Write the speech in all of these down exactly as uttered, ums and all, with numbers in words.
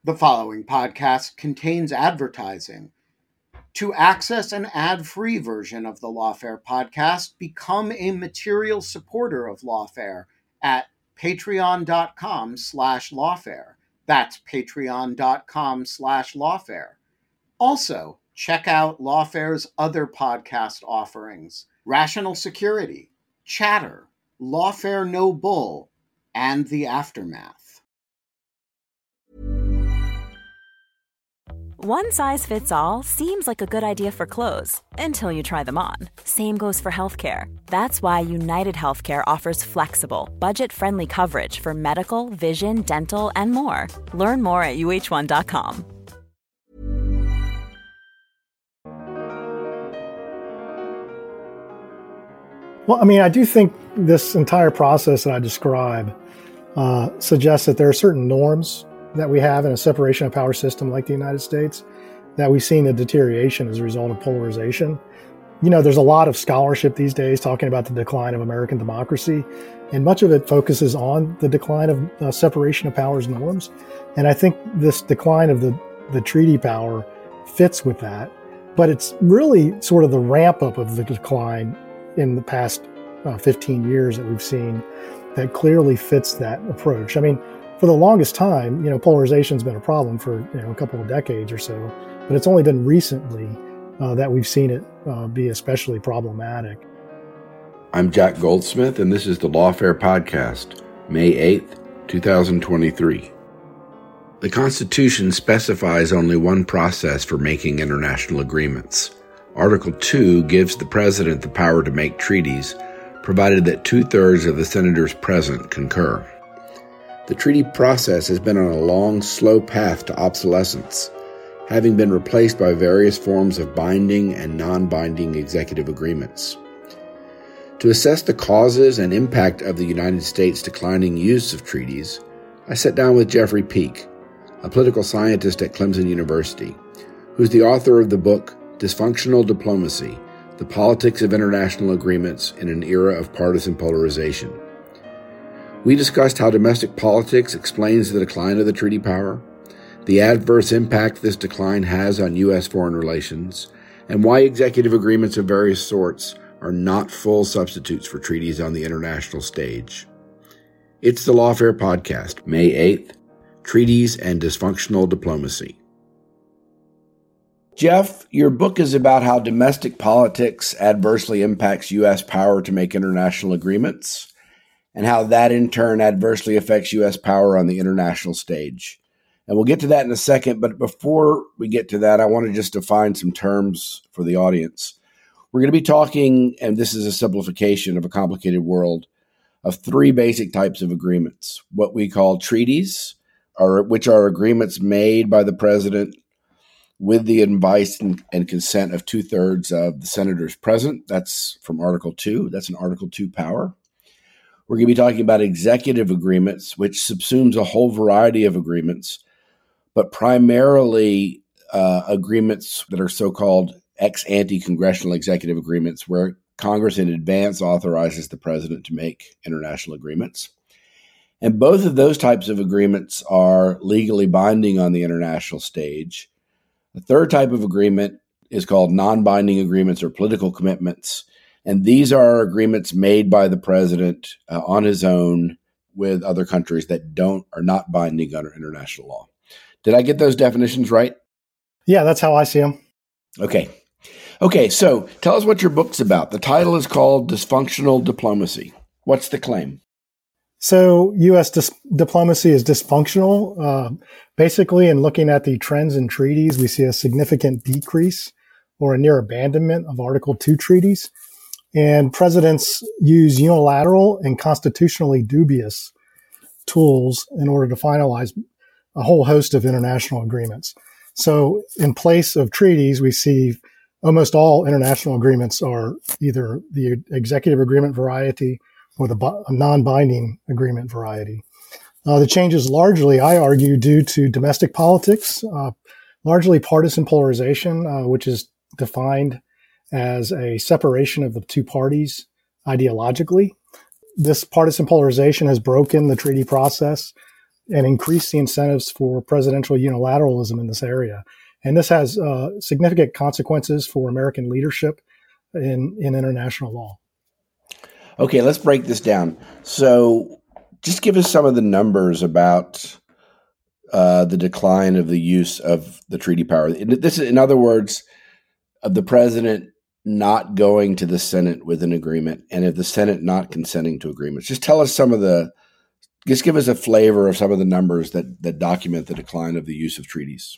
The following podcast contains advertising. To access an ad-free version of the Lawfare podcast, become a material supporter of Lawfare at patreon.com slash lawfare. That's patreon.com slash lawfare. Also, check out Lawfare's other podcast offerings: Rational Security, Chatter, Lawfare No Bull, and The Aftermath. One size fits all seems like a good idea for clothes until you try them on. Same goes for healthcare. That's why United Healthcare offers flexible, budget-friendly coverage for medical, vision, dental, and more. Learn more at U H one dot com. Well, I mean, I do think this entire process that I describe uh, suggests that there are certain norms that we have in a separation of power system like the United States that we've seen a deterioration as a result of polarization. You know, there's a lot of scholarship these days talking about the decline of American democracy, and much of it focuses on the decline of uh, separation of powers norms. And I think this decline of the, the treaty power fits with that. But it's really sort of the ramp up of the decline in the past uh, fifteen years that we've seen that clearly fits that approach. I mean, for the longest time, you know, polarization's been a problem for, you know, a couple of decades or so, but it's only been recently uh, that we've seen it uh, be especially problematic. I'm Jack Goldsmith, and this is the Lawfare Podcast, May eighth, twenty twenty-three. The Constitution specifies only one process for making international agreements. Article two gives the President the power to make treaties, provided that two-thirds of the senators present concur. The treaty process has been on a long, slow path to obsolescence, having been replaced by various forms of binding and non-binding executive agreements. To assess the causes and impact of the United States' declining use of treaties, I sat down with Jeffrey Peak, a political scientist at Clemson University, who's the author of the book Dysfunctional Diplomacy: The Politics of International Agreements in an Era of Partisan Polarization. We discussed how domestic politics explains the decline of the treaty power, the adverse impact this decline has on U S foreign relations, and why executive agreements of various sorts are not full substitutes for treaties on the international stage. It's the Lawfare Podcast, May eighth, Treaties and Dysfunctional Diplomacy. Jeff, your book is about how domestic politics adversely impacts U S power to make international agreements, and how that in turn adversely affects U S power on the international stage. And we'll get to that in a second, but before we get to that, I want to just define some terms for the audience. We're going to be talking, and this is a simplification of a complicated world, of three basic types of agreements: what we call treaties, or which are agreements made by the president with the advice and, and consent of two-thirds of the senators present. That's from Article two. That's an Article two power. We're going to be talking about executive agreements, which subsumes a whole variety of agreements, but primarily uh, agreements that are so-called ex-ante congressional executive agreements, where Congress in advance authorizes the president to make international agreements. And both of those types of agreements are legally binding on the international stage. The third type of agreement is called non-binding agreements or political commitments. And these are agreements made by the president uh, on his own with other countries that don't are not binding under international law. Did I get those definitions right? Yeah, that's how I see them. Okay. Okay, so tell us what your book's about. The title is called Dysfunctional Diplomacy. What's the claim? So U S dis- diplomacy is dysfunctional. Uh, basically, in looking at the trends in treaties, we see a significant decrease or a near abandonment of Article two treaties. And presidents use unilateral and constitutionally dubious tools in order to finalize a whole host of international agreements. So in place of treaties, we see almost all international agreements are either the executive agreement variety or the non-binding agreement variety. Uh, the change is largely, I argue, due to domestic politics, uh, largely partisan polarization, uh, which is defined as a separation of the two parties ideologically. This partisan polarization has broken the treaty process and increase the incentives for presidential unilateralism in this area. And this has uh, significant consequences for American leadership in, in international law. Okay, let's break this down. So just give us some of the numbers about uh, the decline of the use of the treaty power. This is, in other words, of the president not going to the Senate with an agreement, and if the Senate not consenting to agreements. Just tell us some of the, just give us a flavor of some of the numbers that, that document the decline of the use of treaties.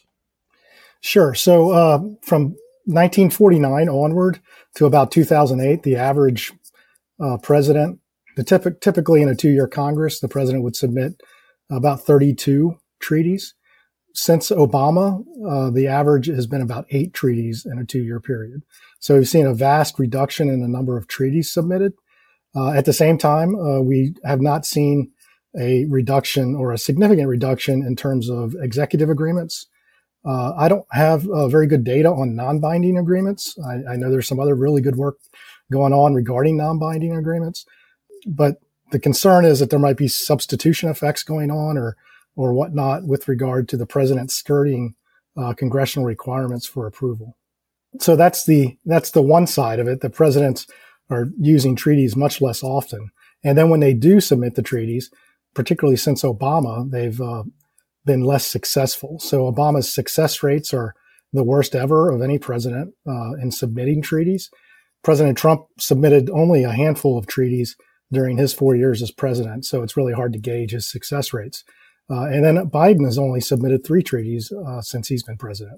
Sure. So uh, from nineteen forty-nine onward to about two thousand eight, the average uh, president, the typ- typically in a two-year Congress, the president would submit about thirty-two treaties. Since Obama, uh, the average has been about eight treaties in a two-year period. So we've seen a vast reduction in the number of treaties submitted. Uh, at the same time, uh, we have not seen a reduction or a significant reduction in terms of executive agreements. Uh, I don't have uh, very good data on non-binding agreements. I, I know there's some other really good work going on regarding non-binding agreements, but the concern is that there might be substitution effects going on or or whatnot with regard to the president skirting uh, congressional requirements for approval. So that's the that's the one side of it. The presidents are using treaties much less often, and then when they do submit the treaties, particularly since Obama, they've uh, been less successful. So Obama's success rates are the worst ever of any president uh, in submitting treaties. President Trump submitted only a handful of treaties during his four years as president, so it's really hard to gauge his success rates. Uh, and then Biden has only submitted three treaties uh, since he's been president.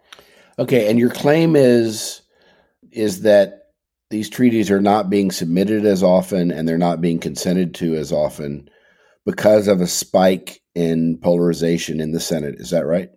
Okay, and your claim is is that these treaties are not being submitted as often and they're not being consented to as often because of a spike in polarization in the Senate. Is that right?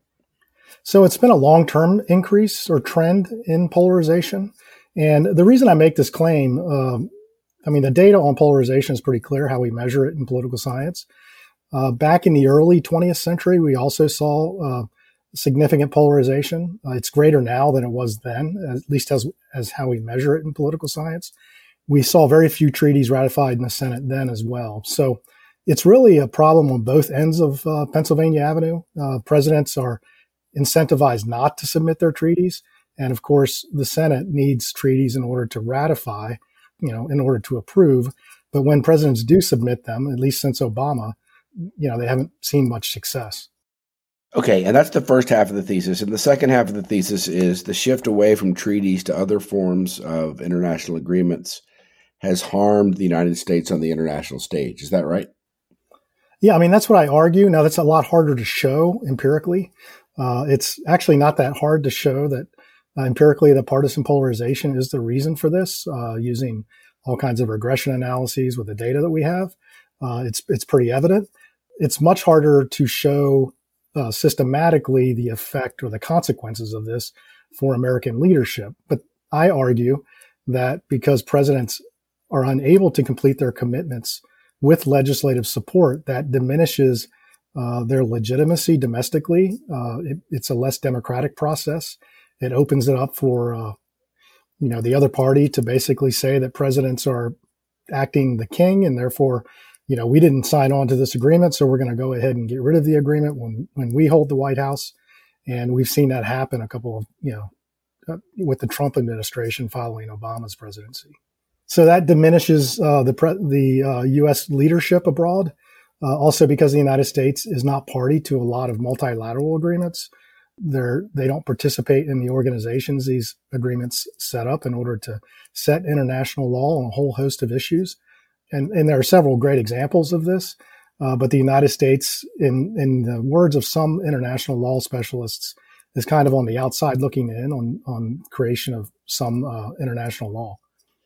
So it's been a long-term increase or trend in polarization. And the reason I make this claim, um, I mean, the data on polarization is pretty clear, how we measure it in political science. Uh, back in the early twentieth century, we also saw uh, significant polarization. Uh, it's greater now than it was then, at least as, as how we measure it in political science. We saw very few treaties ratified in the Senate then as well. So it's really a problem on both ends of uh, Pennsylvania Avenue. Uh, presidents are incentivized not to submit their treaties. And of course, the Senate needs treaties in order to ratify, you know, in order to approve. But when presidents do submit them, at least since Obama, you know, they haven't seen much success. Okay, and that's the first half of the thesis. And the second half of the thesis is the shift away from treaties to other forms of international agreements has harmed the United States on the international stage. Is that right? Yeah, I mean, that's what I argue. Now, that's a lot harder to show empirically. Uh, it's actually not that hard to show that uh, empirically the partisan polarization is the reason for this, uh, using all kinds of regression analyses with the data that we have. Uh, it's it's pretty evident. It's much harder to show uh, systematically the effect or the consequences of this for American leadership. But I argue that because presidents are unable to complete their commitments with legislative support, that diminishes uh, their legitimacy domestically. Uh, it, it's a less democratic process. It opens it up for, uh, you know, the other party to basically say that presidents are acting the king, and therefore, you know, we didn't sign on to this agreement, so we're going to go ahead and get rid of the agreement when, when we hold the White House. And we've seen that happen a couple of, you know, uh, with the Trump administration following Obama's presidency. So that diminishes uh, the pre- the uh, U S leadership abroad. Uh, also, because the United States is not party to a lot of multilateral agreements, they're they don't participate in the organizations these agreements set up in order to set international law on a whole host of issues. And, and there are several great examples of this. Uh, but the United States, in, in the words of some international law specialists, is kind of on the outside looking in on, on creation of some uh, international law.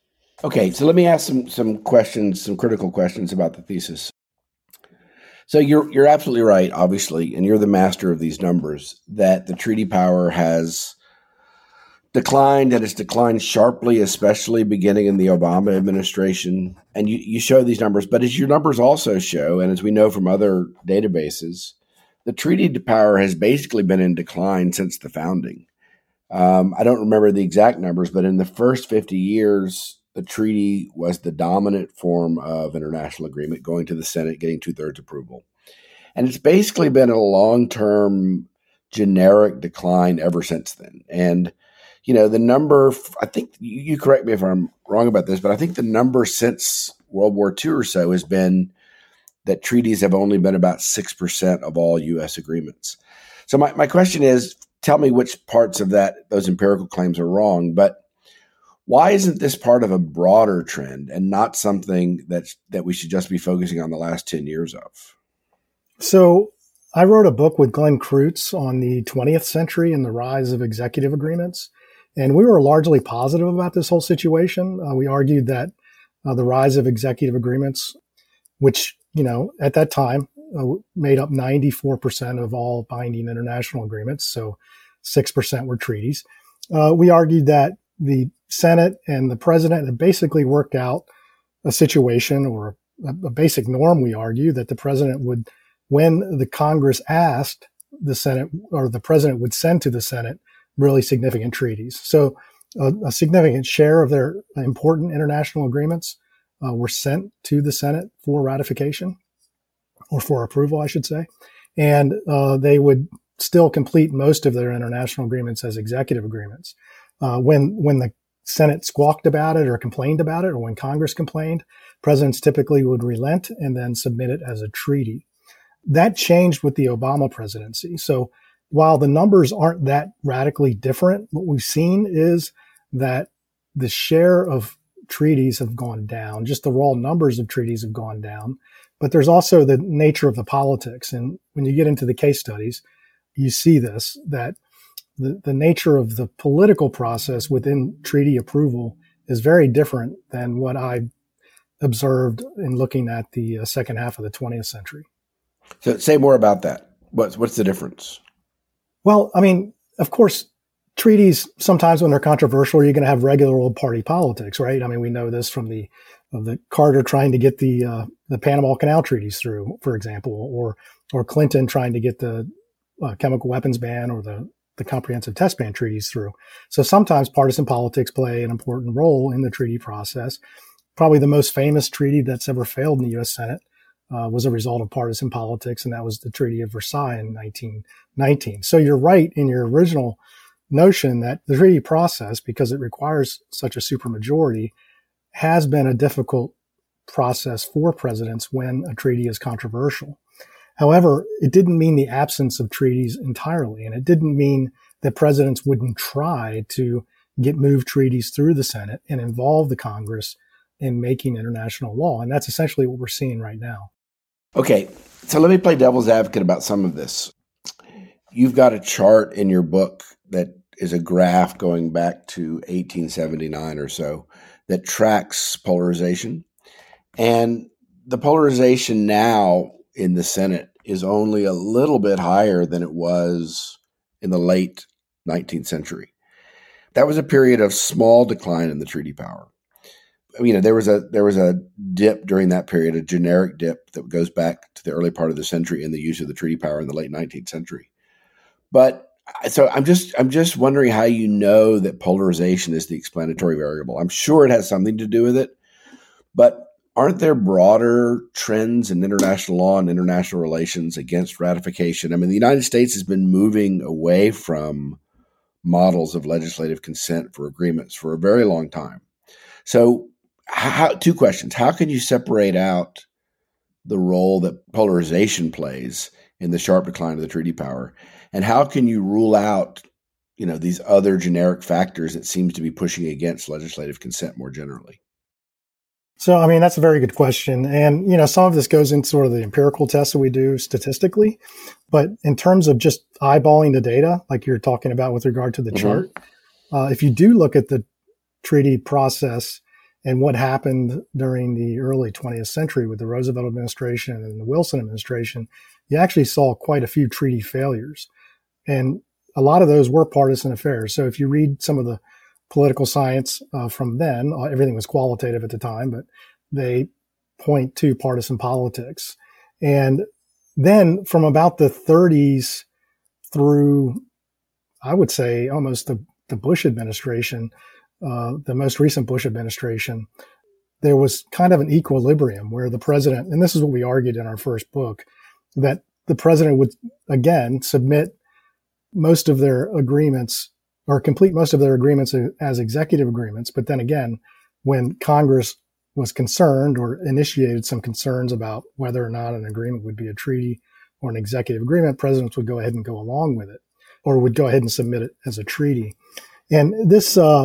Okay, so let me ask some some questions, some critical questions about the thesis. So you're you're absolutely right, obviously, and you're the master of these numbers, that the treaty power has declined, and it's declined sharply, especially beginning in the Obama administration. And you, you show these numbers, but as your numbers also show, and as we know from other databases, the treaty power has basically been in decline since the founding. Um, I don't remember the exact numbers, but in the first fifty years, the treaty was the dominant form of international agreement, going to the Senate, getting two-thirds approval. And it's basically been a long-term generic decline ever since then. And, you know, the number, I think, you correct me if I'm wrong about this, but I think the number since World War Two or so has been that treaties have only been about six percent of all U S agreements. So my, my question is, tell me which parts of that, those empirical claims are wrong, but why isn't this part of a broader trend and not something that's, that we should just be focusing on the last ten years of? So I wrote a book with Glenn Kreutz on the twentieth century and the rise of executive agreements. And we were largely positive about this whole situation. Uh, we argued that uh, the rise of executive agreements, which, you know, at that time uh, made up ninety-four percent of all binding international agreements. So six percent were treaties. Uh, we argued that the Senate and the president had basically worked out a situation or a, a basic norm. We argue that the president would, when the Congress asked the Senate, or the president would send to the Senate really significant treaties. So a, a significant share of their important international agreements uh, were sent to the Senate for ratification, or for approval, I should say. And uh, they would still complete most of their international agreements as executive agreements. Uh, when when the Senate squawked about it or complained about it, or when Congress complained, presidents typically would relent and then submit it as a treaty. That changed with the Obama presidency. So while the numbers aren't that radically different, what we've seen is that the share of treaties have gone down. Just the raw numbers of treaties have gone down. But there's also the nature of the politics. And when you get into the case studies, you see this, that the, the nature of the political process within treaty approval is very different than what I observed in looking at the uh, second half of the twentieth century. So say more about that. What's, what's the difference? Well, I mean, of course, treaties, sometimes when they're controversial, you're going to have regular old party politics, right? I mean, we know this from the of the Carter trying to get the uh, the Panama Canal treaties through, for example, or or Clinton trying to get the uh, chemical weapons ban or the the comprehensive test ban treaties through. So sometimes partisan politics play an important role in the treaty process. Probably the most famous treaty that's ever failed in the U S Senate uh, was a result of partisan politics, and that was the Treaty of Versailles in nineteen nineteen. So you're right in your original notion that the treaty process, because it requires such a supermajority, has been a difficult process for presidents when a treaty is controversial. However, it didn't mean the absence of treaties entirely, and it didn't mean that presidents wouldn't try to get move treaties through the Senate and involve the Congress in making international law. And that's essentially what we're seeing right now. Okay, so let me play devil's advocate about some of this. You've got a chart in your book that is a graph going back to eighteen seventy-nine or so that tracks polarization. And the polarization now in the Senate is only a little bit higher than it was in the late nineteenth century. That was a period of small decline in the treaty power. You know, there was a there was a dip during that period, a generic dip that goes back to the early part of the century in the use of the treaty power in the late nineteenth century. But so I'm just I'm just wondering how you know that polarization is the explanatory variable. I'm sure it has something to do with it, but aren't there broader trends in international law and international relations against ratification? I mean, the United States has been moving away from models of legislative consent for agreements for a very long time. So how, two questions. How can you separate out the role that polarization plays in the sharp decline of the treaty power? And how can you rule out, you know, these other generic factors that seems to be pushing against legislative consent more generally? So, I mean, that's a very good question. And, you know, some of this goes into sort of the empirical tests that we do statistically. But in terms of just eyeballing the data, like you're talking about with regard to the mm-hmm. chart, uh, if you do look at the treaty process and what happened during the early twentieth century with the Roosevelt administration and the Wilson administration, you actually saw quite a few treaty failures. And a lot of those were partisan affairs. So if you read some of the political science uh, from then, uh, everything was qualitative at the time, but they point to partisan politics. And then from about the thirties through, I would say, almost the, the Bush administration, uh, the most recent Bush administration, there was kind of an equilibrium where the president, and this is what we argued in our first book, that the president would, again, submit most of their agreements or complete most of their agreements as executive agreements. But then again, when Congress was concerned or initiated some concerns about whether or not an agreement would be a treaty or an executive agreement, presidents would go ahead and go along with it or would go ahead and submit it as a treaty. And this, uh,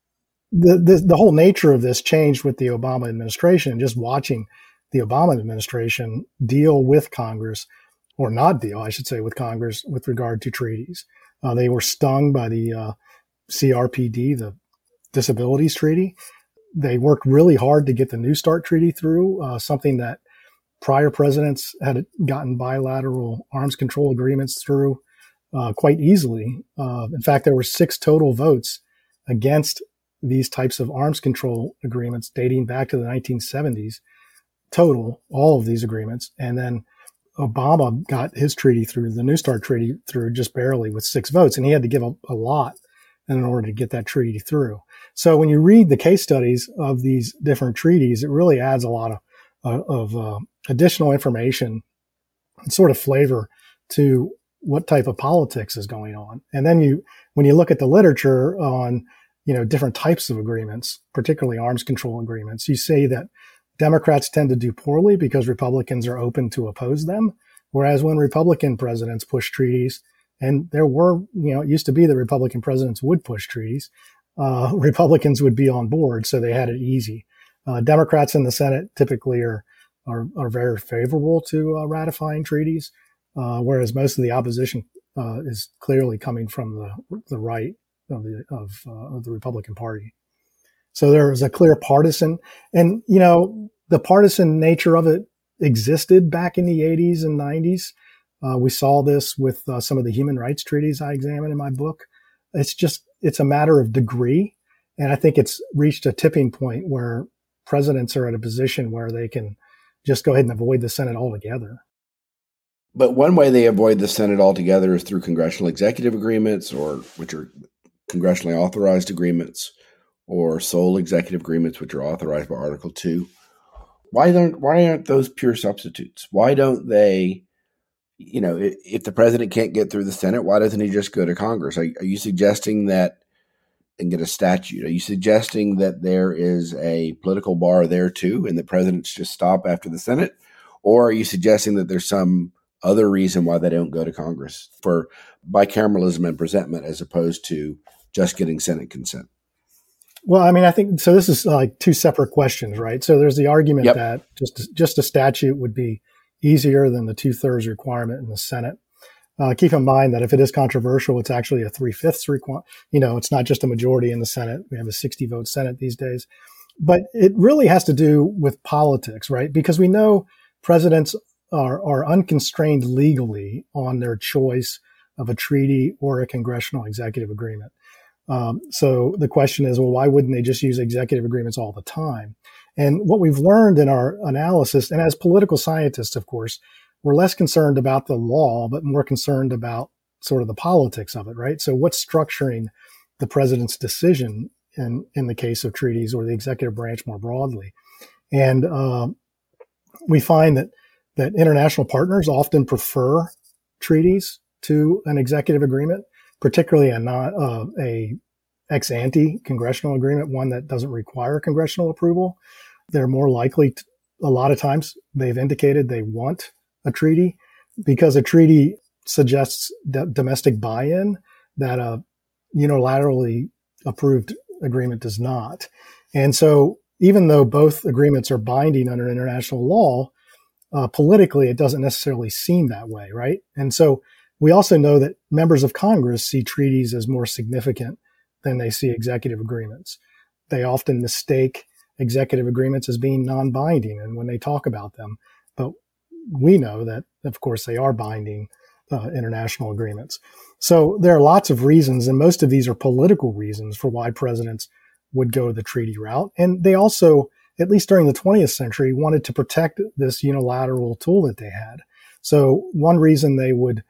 the, the, the whole nature of this changed with the Obama administration. Just watching the Obama administration deal with Congress, or not deal, I should say, with Congress with regard to treaties. Uh, they were stung by the uh, C R P D, the Disabilities Treaty. They worked really hard to get the New START Treaty through, uh, something that prior presidents had gotten bilateral arms control agreements through uh, quite easily. Uh, in fact, there were six total votes against these types of arms control agreements dating back to the nineteen seventies. Total, all of these agreements. And then Obama got his treaty through, the New START Treaty through just barely with six votes. And he had to give a, a lot in order to get that treaty through. So when you read the case studies of these different treaties, it really adds a lot of, uh, of uh, additional information and sort of flavor to what type of politics is going on. And then you, when you look at the literature on, you know, different types of agreements, particularly arms control agreements, you see that Democrats tend to do poorly because Republicans are open to oppose them. Whereas when Republican presidents push treaties, and there were, you know, it used to be that Republican presidents would push treaties, uh, Republicans would be on board, so they had it easy. Uh, Democrats in the Senate typically are are, are very favorable to uh, ratifying treaties, uh, whereas most of the opposition uh, is clearly coming from the the right of the of, uh, of the Republican Party. So there was a clear partisan, and, you know, the partisan nature of it existed back in the eighties and nineties. Uh, we saw this with uh, some of the human rights treaties I examine in my book. It's just, it's a matter of degree. And I think it's reached a tipping point where presidents are at a position where they can just go ahead and avoid the Senate altogether. But one way they avoid the Senate altogether is through congressional executive agreements, or which are congressionally authorized agreements, or sole executive agreements, which are authorized by Article two. Why don't, why aren't those pure substitutes? Why don't they, you know, if, if the president can't get through the Senate, why doesn't he just go to Congress? Are, are you suggesting that and get a statute? Are you suggesting that there is a political bar there too, and the presidents just stop after the Senate? Or are you suggesting that there's some other reason why they don't go to Congress for bicameralism and presentment as opposed to just getting Senate consent? Well, I mean, I think, so this is like two separate questions, right? So there's the argument yep. that just, just a statute would be easier than the two-thirds requirement in the Senate. Uh, keep in mind that if it is controversial, it's actually a three-fifths requirement. You know, it's not just a majority in the Senate. We have a sixty-vote Senate these days. But it really has to do with politics, right? Because we know presidents are, are unconstrained legally on their choice of a treaty or a congressional executive agreement. Um, so the question is, well, why wouldn't they just use executive agreements all the time? And what we've learned in our analysis, and as political scientists, of course, we're less concerned about the law, but more concerned about sort of the politics of it, right? So what's structuring the president's decision in, in the case of treaties or the executive branch more broadly? And uh, we find that, that international partners often prefer treaties to an executive agreement, particularly a not uh, a ex ante congressional agreement, one that doesn't require congressional approval. They're more likely to, a lot of times they've indicated they want a treaty because a treaty suggests d- domestic buy-in that a unilaterally approved agreement does not. And so even though both agreements are binding under international law, uh, politically, it doesn't necessarily seem that way, right? And so we also know that members of Congress see treaties as more significant than they see executive agreements. They often mistake executive agreements as being non-binding and when they talk about them. But we know that, of course, they are binding uh, international agreements. So there are lots of reasons, and most of these are political reasons for why presidents would go the treaty route. And they also, at least during the twentieth century, wanted to protect this unilateral tool that they had. So one reason they would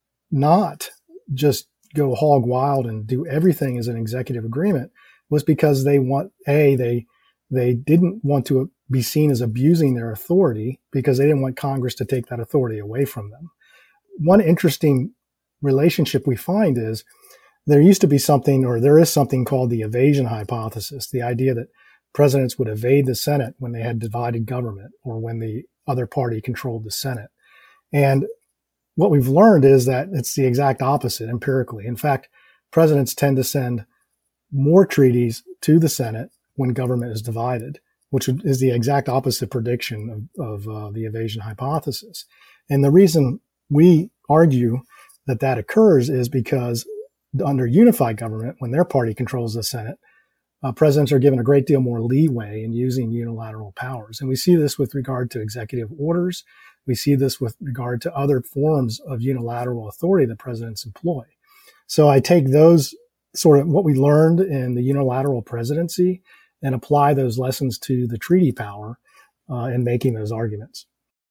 not just go hog wild and do everything as an executive agreement was because they want, A, they they didn't want to be seen as abusing their authority because they didn't want Congress to take that authority away from them. one interesting relationship we find is there used to be something, or there is something called the evasion hypothesis, the idea that presidents would evade the Senate when they had divided government or when the other party controlled the Senate. And what we've learned is that it's the exact opposite empirically. In fact, presidents tend to send more treaties to the Senate when government is divided, which is the exact opposite prediction of, of uh, the evasion hypothesis. And the reason we argue that that occurs is because under unified government, when their party controls the Senate, uh, presidents are given a great deal more leeway in using unilateral powers. And we see this with regard to executive orders. We see this with regard to other forms of unilateral authority that presidents employ. So I take those sort of what we learned in the unilateral presidency and apply those lessons to the treaty power uh, in making those arguments.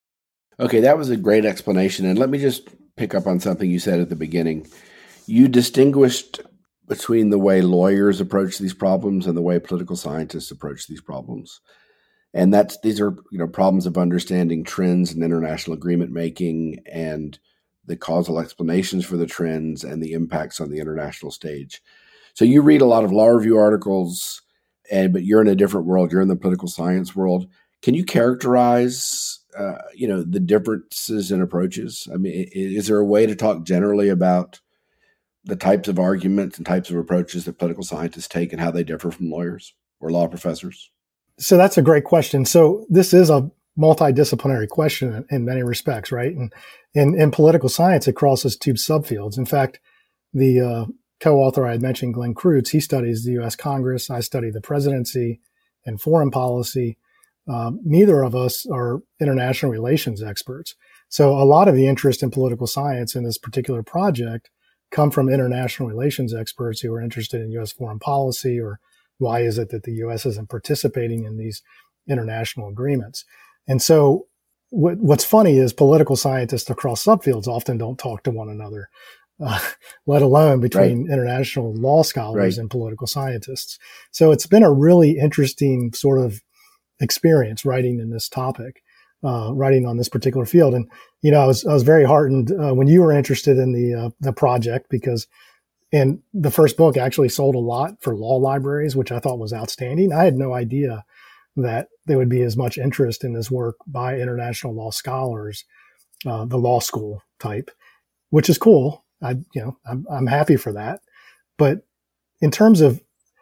Okay, that was a great explanation. And let me just pick up on something you said at the beginning. You distinguished between the way lawyers approach these problems and the way political scientists approach these problems. And that's these are you know problems of understanding trends in international agreement making and the causal explanations for the trends and the impacts on the international stage. So you read a lot of law review articles, and but you're in a different world. You're in the political science world. Can you characterize uh, you know the differences in approaches? I mean, is there a way to talk generally about the types of arguments and types of approaches that political scientists take and how they differ from lawyers or law professors? So that's a great question. So this is a multidisciplinary question in, in many respects, right? And in, in political science, it crosses two subfields. In fact, the uh, co-author I had mentioned, Glenn Kreutz, he studies the U S Congress. I study the presidency and foreign policy. Um, neither of us are international relations experts. So a lot of the interest in political science in this particular project come from international relations experts who are interested in U S foreign policy, or why is it that the U S isn't participating in these international agreements? And so what, what's funny is political scientists across subfields often don't talk to one another, uh, let alone between right. international law scholars right. and political scientists. So it's been a really interesting sort of experience writing in this topic, uh, writing on this particular field. And, you know, I was, I was very heartened uh, when you were interested in the, uh, the project, because and the first book actually sold a lot for law libraries, which I thought was outstanding. I had no idea that there would be as much interest in this work by international law scholars, uh, the law school type, which is cool. I, you know, I'm, I'm happy for that. But in terms of,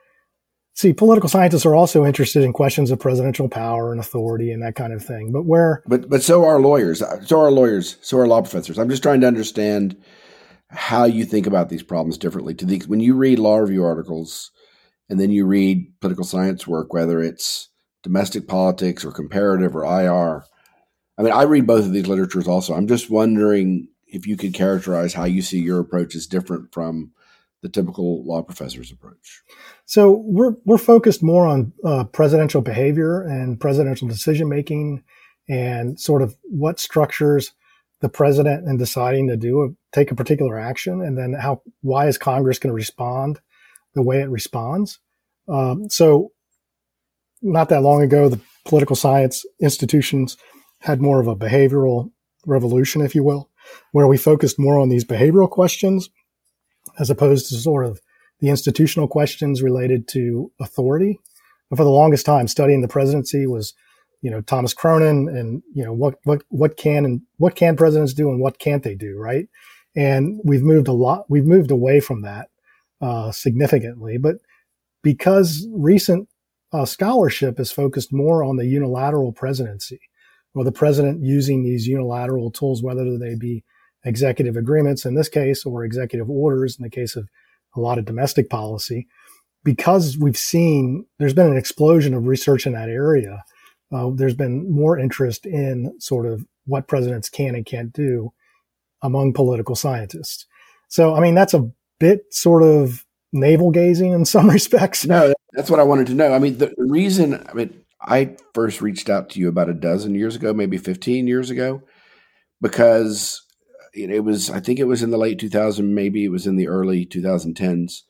see, political scientists are also interested in questions of presidential power and authority and that kind of thing. But where, but but so are lawyers, so are lawyers, so are law professors. I'm just trying to understand how you think about these problems differently. To the when you read law review articles, and then you read political science work, whether it's domestic politics or comparative or I R. I mean, I read both of these literatures also. I'm just wondering if you could characterize how you see your approach is different from the typical law professor's approach. So we're we're focused more on uh, presidential behavior and presidential decision making, and sort of what structures the president in deciding to do a, take a particular action, and then how why is Congress going to respond the way it responds. Um, so not that long ago, the political science institutions had more of a behavioral revolution, if you will, where we focused more on these behavioral questions as opposed to sort of the institutional questions related to authority. And for the longest time, studying the presidency was, you know, Thomas Cronin and, you know, what, what, what can and what can presidents do and what can't they do, right? And we've moved a lot, we've moved away from that uh, significantly. But because recent uh, scholarship is focused more on the unilateral presidency, or the president using these unilateral tools, whether they be executive agreements in this case, or executive orders in the case of a lot of domestic policy, because we've seen there's been an explosion of research in that area. Uh, there's been more interest in sort of what presidents can and can't do among political scientists. So, I mean, that's a bit sort of navel gazing in some respects. No, that's what I wanted to know. I mean, the, the reason, I mean, I first reached out to you about a dozen years ago, maybe fifteen years ago, because it, it was, I think it was in the late two thousands, maybe it was in the early twenty tens.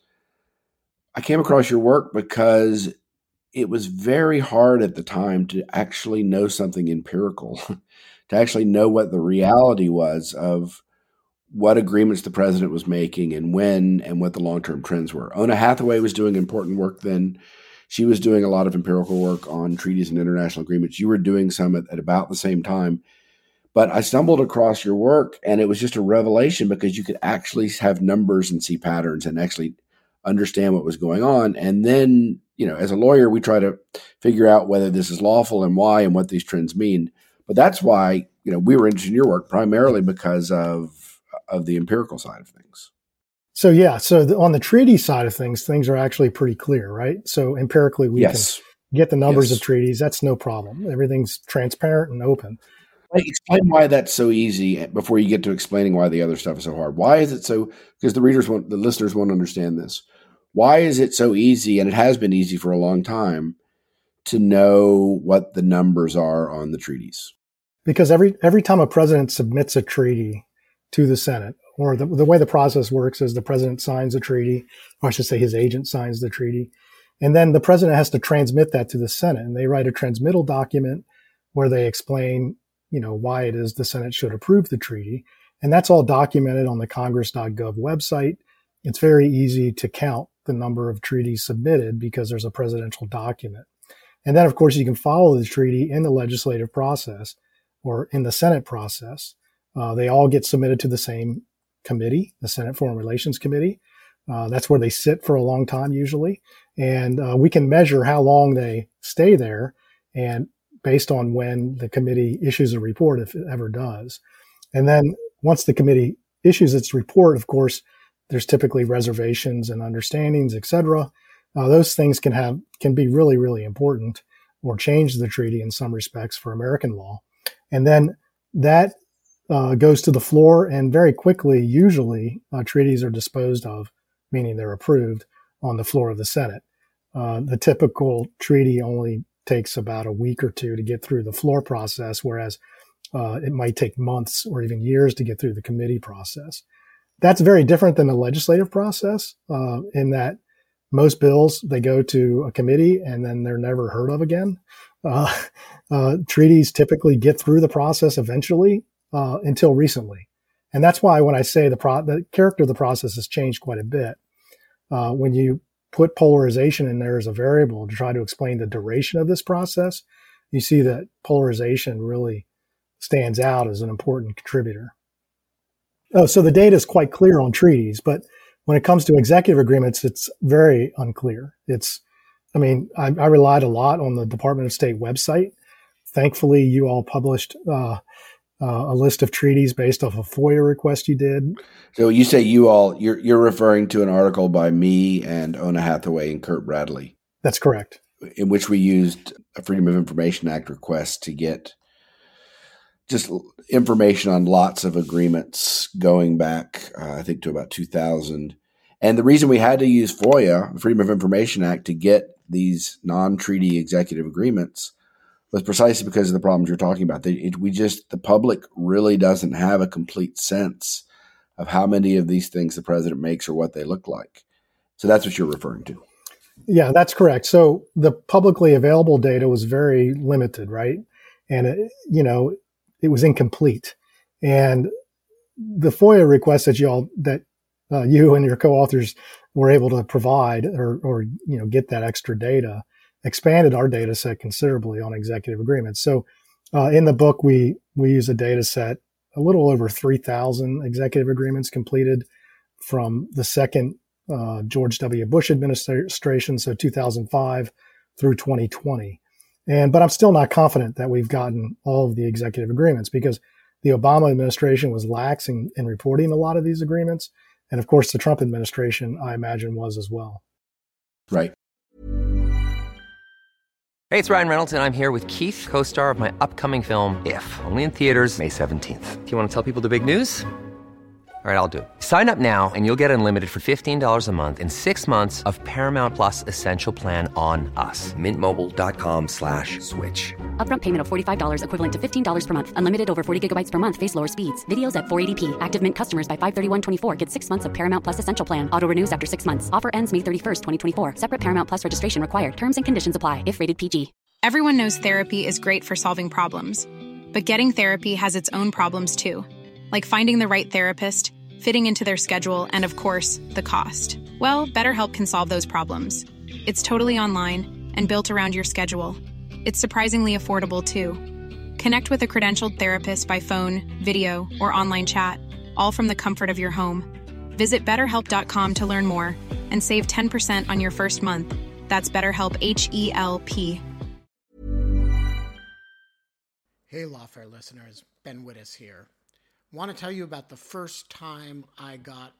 I came across your work because it was very hard at the time to actually know something empirical, to actually know what the reality was of what agreements the president was making and when and what the long-term trends were. Ona Hathaway was doing important work then. She was doing a lot of empirical work on treaties and international agreements. You were doing some at, at about the same time. But I stumbled across your work, and it was just a revelation because you could actually have numbers and see patterns and actually understand what was going on. And then, you know, as a lawyer, we try to figure out whether this is lawful and why and what these trends mean. But that's why, you know, we were interested in your work primarily because of, of the empirical side of things. So, yeah. So the, on the treaty side of things, things are actually pretty clear, right? So empirically, we yes. can get the numbers yes. of treaties. That's no problem. Everything's transparent and open. Explain why that's so easy before you get to explaining why the other stuff is so hard. Why is it so, because the readers want, the listeners won't understand this. Why is it so easy, and it has been easy for a long time, to know what the numbers are on the treaties? Because every every time a president submits a treaty to the Senate, or the, the way the process works is the president signs a treaty, or I should say his agent signs the treaty, and then the president has to transmit that to the Senate, and they write a transmittal document where they explain, you know, why it is the Senate should approve the treaty. And that's all documented on the congress dot gov website. It's very easy to count the number of treaties submitted because there's a presidential document. And then, of course, you can follow the treaty in the legislative process or in the Senate process. Uh, they all get submitted to the same committee, the Senate Foreign Relations Committee. Uh, that's where they sit for a long time usually. And uh, we can measure how long they stay there and based on when the committee issues a report, if it ever does. And then once the committee issues its report, of course, there's typically reservations and understandings, et cetera. Uh, those things can have, can be really, really important or change the treaty in some respects for American law. And then that uh, goes to the floor, and very quickly, usually, uh, treaties are disposed of, meaning they're approved on the floor of the Senate. Uh, the typical treaty only takes about a week or two to get through the floor process, whereas uh, it might take months or even years to get through the committee process. That's very different than the legislative process uh, in that most bills, they go to a committee and then they're never heard of again. Uh, uh, treaties typically get through the process eventually uh, until recently. And that's why when I say the, pro- the character of the process has changed quite a bit, uh, when you put polarization in there as a variable to try to explain the duration of this process, you see that polarization really stands out as an important contributor. Oh, so the data is quite clear on treaties, but when it comes to executive agreements, it's very unclear. It's, I mean, I, I relied a lot on the Department of State website. Thankfully, you all published uh, uh, a list of treaties based off a FOIA request you did. So you say you all, you're you're referring to an article by me and Ona Hathaway and Kurt Bradley. That's correct. In which we used a Freedom of Information Act request to get just information on lots of agreements going back, uh, I think, to about two thousand. And the reason we had to use FOIA, the Freedom of Information Act, to get these non-treaty executive agreements was precisely because of the problems you're talking about. They, it, we just, the public really doesn't have a complete sense of how many of these things the president makes or what they look like. So that's what you're referring to. Yeah, that's correct. So the publicly available data was very limited, right? And, it, you know, it was incomplete. And the FOIA request that you all, that uh, you and your co-authors were able to provide or, or, you know, get that extra data expanded our data set considerably on executive agreements. So uh, in the book, we, we use a data set, a little over three thousand executive agreements completed from the second uh, George W. Bush administration, so two thousand five through twenty twenty. And, but I'm still not confident that we've gotten all of the executive agreements because the Obama administration was lax in, in reporting a lot of these agreements. And of course, the Trump administration, I imagine, was as well. Right. Hey, it's Ryan Reynolds, and I'm here with Keith, co-star of my upcoming film, If, only in theaters May seventeenth. Do you want to tell people the big news? All right, I'll do it. Sign up now and you'll get unlimited for fifteen dollars a month and six months of Paramount Plus Essential Plan on us. Mint Mobile dot com slash switch. Upfront payment of forty-five dollars equivalent to fifteen dollars per month. Unlimited over forty gigabytes per month. Face lower speeds. Videos at four eighty p. Active Mint customers by five thirty-one twenty-four get six months of Paramount Plus Essential Plan. Auto renews after six months. Offer ends May thirty-first, twenty twenty-four. Separate Paramount Plus registration required. Terms and conditions apply if rated P G. Everyone knows therapy is great for solving problems. But getting therapy has its own problems too. Like finding the right therapist, fitting into their schedule, and of course, the cost. Well, BetterHelp can solve those problems. It's totally online and built around your schedule. It's surprisingly affordable, too. Connect with a credentialed therapist by phone, video, or online chat, all from the comfort of your home. Visit better help dot com to learn more and save ten percent on your first month. That's BetterHelp, H E L P. Hey, Lawfare listeners, Ben Wittes here. Want to tell you about the first time I got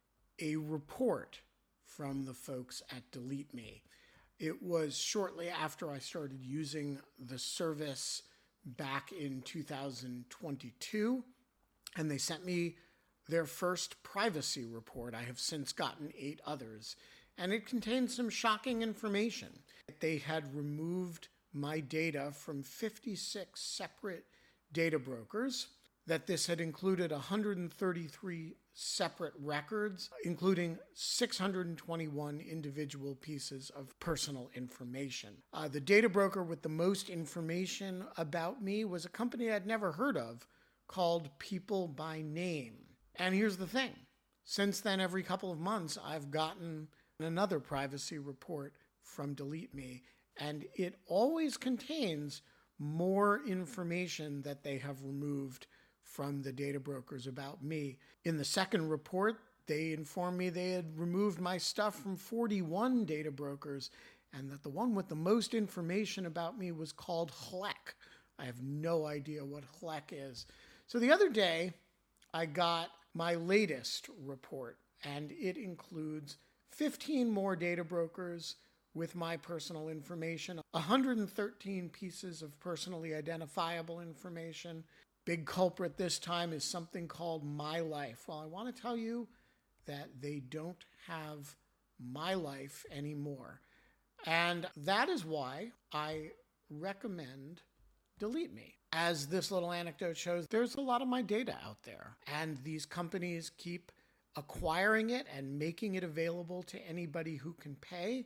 a report from the folks at Delete Me. It was shortly after I started using the service back in two thousand twenty-two, and they sent me their first privacy report. I have since gotten eight others, and it contained some shocking information. They had removed my data from fifty-six separate data brokers, that this had included one hundred thirty-three separate records, including six hundred twenty-one individual pieces of personal information. Uh, the data broker with the most information about me was a company I'd never heard of called People by Name. And here's the thing. Since then, every couple of months, I've gotten another privacy report from Delete Me, and it always contains more information that they have removed from the data brokers about me. In the second report, they informed me they had removed my stuff from forty-one data brokers, and that the one with the most information about me was called H L E C. I have no idea what H L E C is. So the other day, I got my latest report, and it includes fifteen more data brokers with my personal information, one hundred thirteen pieces of personally identifiable information. Big culprit this time is something called My Life. Well, I want to tell you that they don't have My Life anymore. And that is why I recommend Delete Me. As this little anecdote shows, there's a lot of my data out there, and these companies keep acquiring it and making it available to anybody who can pay.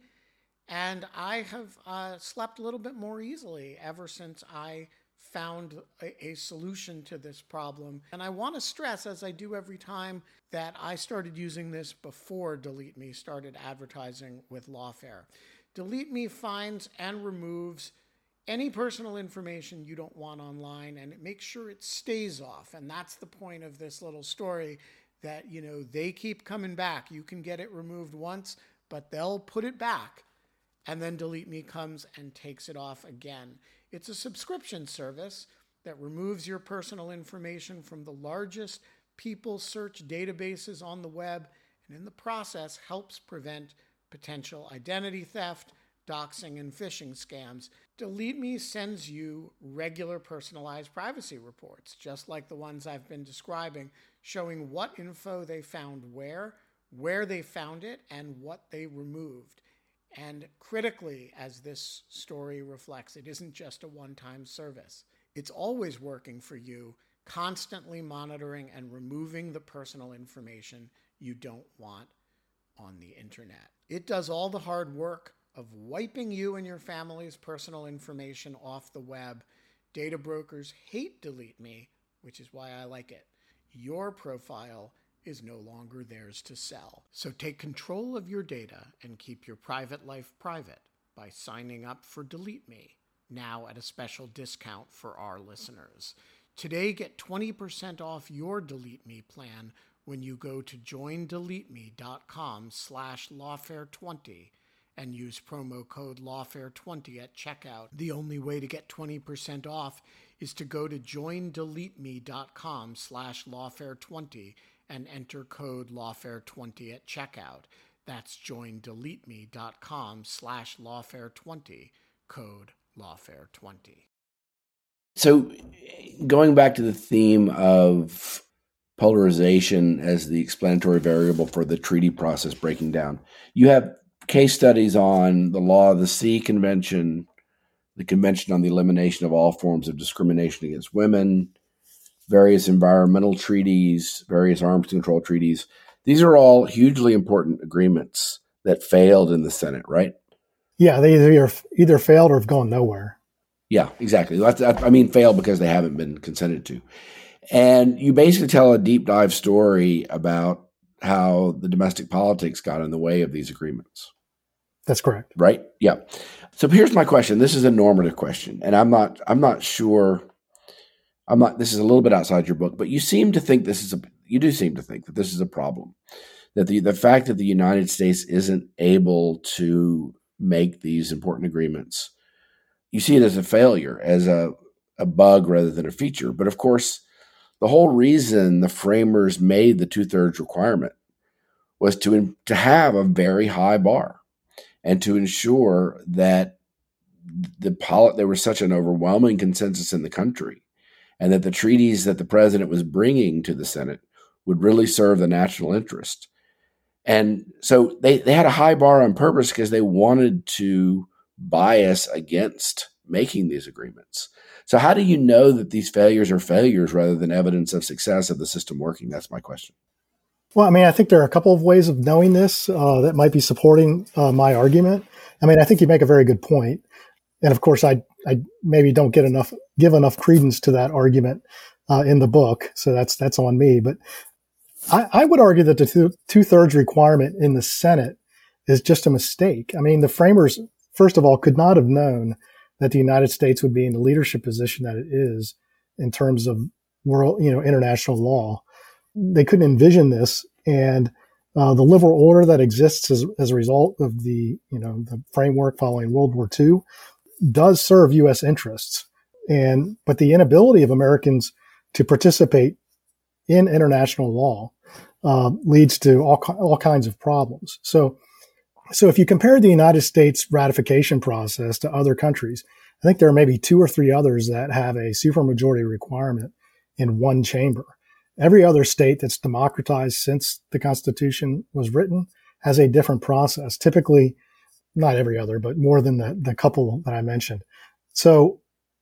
And I have uh, slept a little bit more easily ever since I found a, a solution to this problem. And I want to stress, as I do every time, that I started using this before Delete Me started advertising with Lawfare. Delete Me finds and removes any personal information you don't want online, and it makes sure it stays off. And that's the point of this little story, that, you know, they keep coming back. You can get it removed once, but they'll put it back, and then Delete Me comes and takes it off again. It's a subscription service that removes your personal information from the largest people search databases on the web, and in the process helps prevent potential identity theft, doxing, and phishing scams. Delete Me sends you regular personalized privacy reports, just like the ones I've been describing, showing what info they found where, where they found it, and what they removed. And critically, as this story reflects, it isn't just a one-time service. It's always working for you, constantly monitoring and removing the personal information you don't want on the internet. It does all the hard work of wiping you and your family's personal information off the web. Data brokers hate Delete Me, which is why I like it. Your profile is no longer theirs to sell. So take control of your data and keep your private life private by signing up for Delete Me, now at a special discount for our listeners. Today, get twenty percent off your Delete Me plan when you go to join delete me dot com slash lawfare twenty and use promo code lawfare twenty at checkout. The only way to get twenty percent off is to go to join delete me dot com slash lawfare twenty and enter code lawfare twenty at checkout. That's join delete me dot com slash lawfare twenty, code lawfare twenty. So going back to the theme of polarization as the explanatory variable for the treaty process breaking down, you have case studies on the Law of the Sea Convention, the Convention on the Elimination of All Forms of Discrimination Against Women, various environmental treaties, various arms control treaties. These are all hugely important agreements that failed in the Senate, right? Yeah, they either either failed or have gone nowhere. Yeah, exactly. That's, I mean, failed because they haven't been consented to. And you basically tell a deep dive story about how the domestic politics got in the way of these agreements. That's correct. Right? Yeah. So here's my question. This is a normative question, and I'm not I'm not sure I'm not this is a little bit outside your book, but you seem to think this is a you do seem to think that this is a problem. That the the fact that the United States isn't able to make these important agreements, you see it as a failure, as a, a bug rather than a feature. But of course, the whole reason the framers made the two-thirds requirement was to, to have a very high bar and to ensure that the polit- there was such an overwhelming consensus in the country and that the treaties that the president was bringing to the Senate would really serve the national interest. And so they, they had a high bar on purpose because they wanted to bias against making these agreements. So how do you know that these failures are failures rather than evidence of success of the system working? That's my question. Well, I mean, I think there are a couple of ways of knowing this uh, that might be supporting uh, my argument. I mean, I think you make a very good point. And of course, I, I maybe don't get enough, give enough credence to that argument uh, in the book. So that's, that's on me. But I, I would argue that the two, two-thirds requirement in the Senate is just a mistake. I mean, the framers, first of all, could not have known that the United States would be in the leadership position that it is in terms of world, you know, international law. They couldn't envision this. And uh, the liberal order that exists as, as a result of the, you know, the framework following World War Two does serve U S interests. And, but the inability of Americans to participate in international law uh, leads to all, all kinds of problems. So, So if you compare the United States ratification process to other countries, I think there are maybe two or three others that have a supermajority requirement in one chamber. Every other state that's democratized since the Constitution was written has a different process. Typically, not every other, but more than the, the couple that I mentioned. So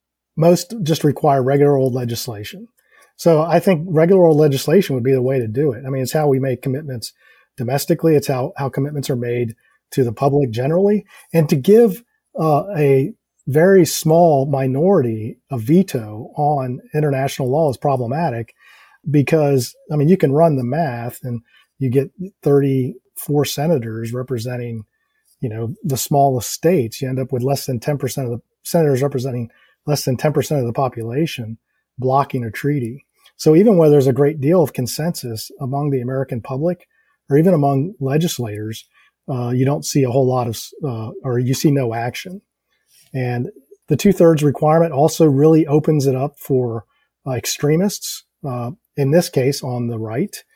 most just require regular old legislation. So I think regular old legislation would be the way to do it. I mean, it's how we make commitments domestically. It's how, how commitments are made to the public generally, and to give uh, a very small minority a veto on international law is problematic because, I mean, you can run the math and you get thirty-four senators representing, you know, the smallest states. You end up with less than ten percent of the senators representing less than ten percent of the population blocking a treaty. So even where there's a great deal of consensus among the American public or even among legislators, Uh, you don't see a whole lot of, uh, or you see no action. And the two-thirds requirement also really opens it up for uh, extremists, uh, in this case on the right,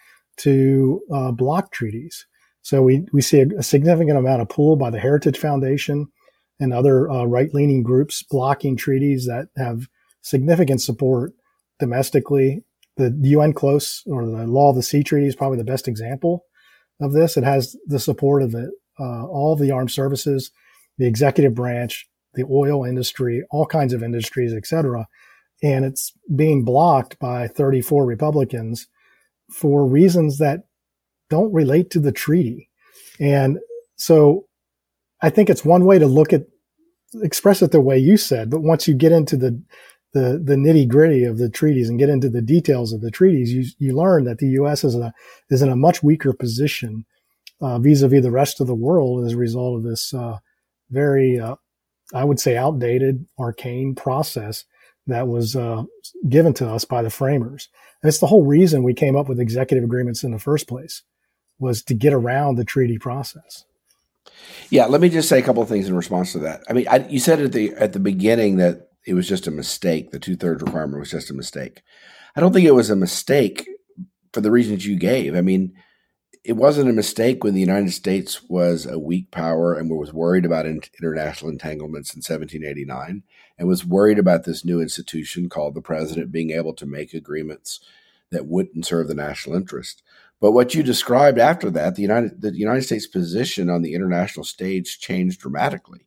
to uh, block treaties. So we, we see a, a significant amount of pull by the Heritage Foundation and other uh, right-leaning groups blocking treaties that have significant support domestically. The U N CLOS, or the Law of the Sea Treaty, is probably the best example of this. It has the support of the, uh, all of the armed services, the executive branch, the oil industry, all kinds of industries, et cetera. And it's being blocked by thirty-four Republicans for reasons that don't relate to the treaty. And so I think it's one way to look at, express it the way you said, but once you get into the, the, the nitty gritty of the treaties and get into the details of the treaties, you, you learn that the U S is in a, is in a much weaker position, uh, vis-a-vis the rest of the world as a result of this, uh, very, uh, I would say outdated, arcane process that was, uh, given to us by the framers. And it's the whole reason we came up with executive agreements in the first place, was to get around the treaty process. Yeah. Let me just say a couple of things in response to that. I mean, I, you said at the, at the beginning that it was just a mistake. The two-thirds requirement was just a mistake. I don't think it was a mistake for the reasons you gave. I mean, it wasn't a mistake when the United States was a weak power and was worried about international entanglements in seventeen eighty-nine and was worried about this new institution called the president being able to make agreements that wouldn't serve the national interest. But what you described after that, the United, the United States position on the international stage changed dramatically.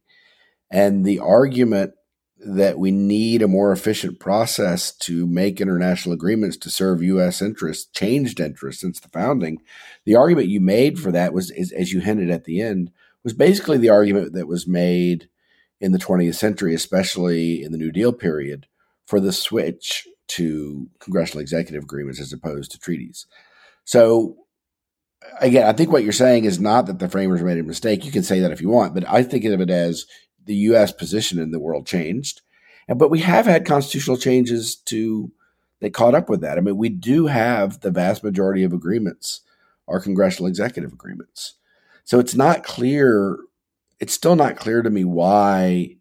And the argument that we need a more efficient process to make international agreements to serve U S interests, changed interests since the founding. The argument you made for that was, is, as you hinted at the end, was basically the argument that was made in the twentieth century, especially in the New Deal period, for the switch to congressional executive agreements as opposed to treaties. So again, I think what you're saying is not that the framers made a mistake. You can say that if you want, but I think of it as the U S position in the world changed. And, but we have had constitutional changes to that caught up with that. I mean, we do have the vast majority of agreements are congressional executive agreements. So it's not clear. It's still not clear to me why,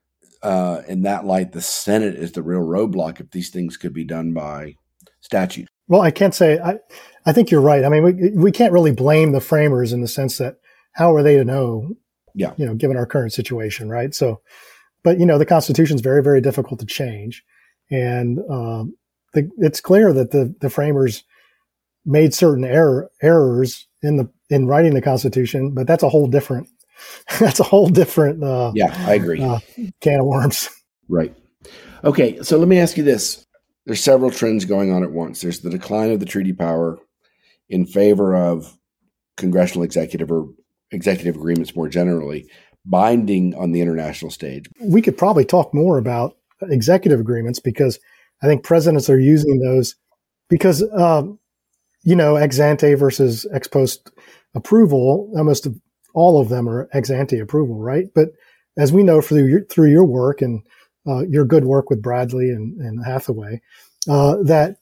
uh, in that light, the Senate is the real roadblock if these things could be done by statute. Well, I can't say, I, I think you're right. I mean, we, we can't really blame the framers in the sense that how are they to know, yeah, you know, given our current situation, right? So, but, you know, the Constitution is very, very difficult to change. And um, the, it's clear that the, the framers made certain error, errors in the in writing the Constitution, but that's a whole different, that's a whole different uh, yeah, I agree. Uh, can of worms. Right. Okay, so let me ask you this. There's several trends going on at once. There's the decline of the treaty power in favor of congressional executive or executive agreements more generally, binding on the international stage. We could probably talk more about executive agreements because I think presidents are using those because, um, you know, ex ante versus ex post approval, almost all of them are ex ante approval, right? But as we know through your, through your work and uh, your good work with Bradley and, and Hathaway, uh, that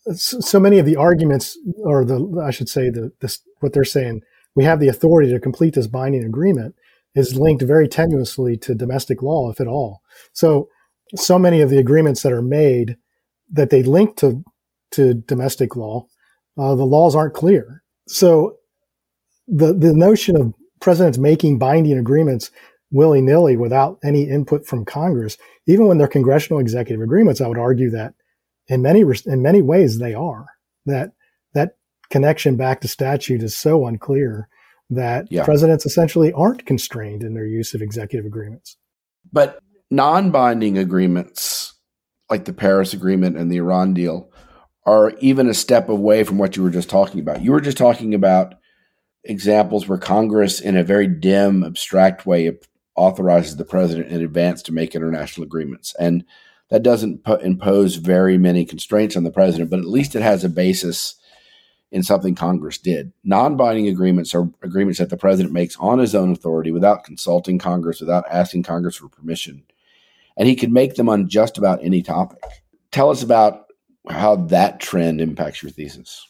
so many of the arguments, or the, I should say, the, this, what they're saying, we have the authority to complete this binding agreement is linked very tenuously to domestic law, if at all. So, so many of the agreements that are made that they link to, to domestic law, uh, the laws aren't clear. So the, the notion of presidents making binding agreements willy-nilly without any input from Congress, even when they're congressional executive agreements, I would argue that in many, in many ways they are. That, that connection back to statute is so unclear that yeah. presidents essentially aren't constrained in their use of executive agreements. But non-binding agreements like the Paris Agreement and the Iran deal are even a step away from what you were just talking about. You were just talking about examples where Congress, in a very dim, abstract way, authorizes the president in advance to make international agreements. And that doesn't put, impose very many constraints on the president, but at least it has a basis in something Congress did. Non-binding agreements are agreements that the president makes on his own authority without consulting Congress, without asking Congress for permission. And he can make them on just about any topic. Tell us about how that trend impacts your thesis.